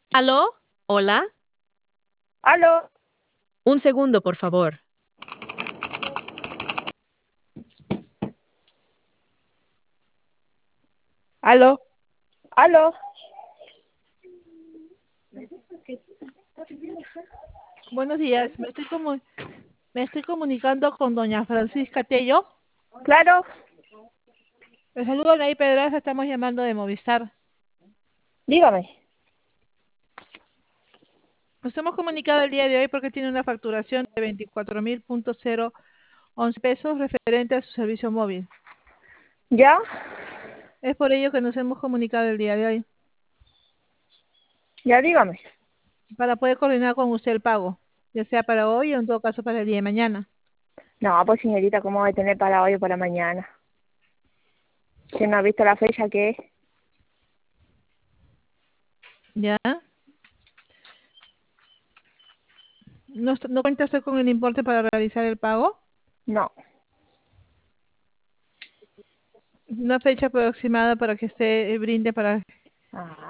¿Aló? ¿Hola? Aló, Un segundo, por favor. aló, aló. Buenos días, me estoy comunicando con doña Francisca Tello. Claro, Les saludo Nay Pedraza, estamos llamando de Movistar. dígame. Nos hemos comunicado el día de hoy porque tiene una facturación de 24.011 pesos referente a su servicio móvil. ¿Ya? Es por ello que nos hemos comunicado el día de hoy, Ya, dígame. para poder coordinar con usted el pago, ya sea para hoy o en todo caso para el día de mañana. No, pues señorita, ¿cómo va a tener para hoy o para mañana? ¿Que no ha visto la fecha que es? ¿Ya? ¿No cuenta usted con el importe para realizar el pago? No. Una fecha aproximada para que usted brinde para... Ah,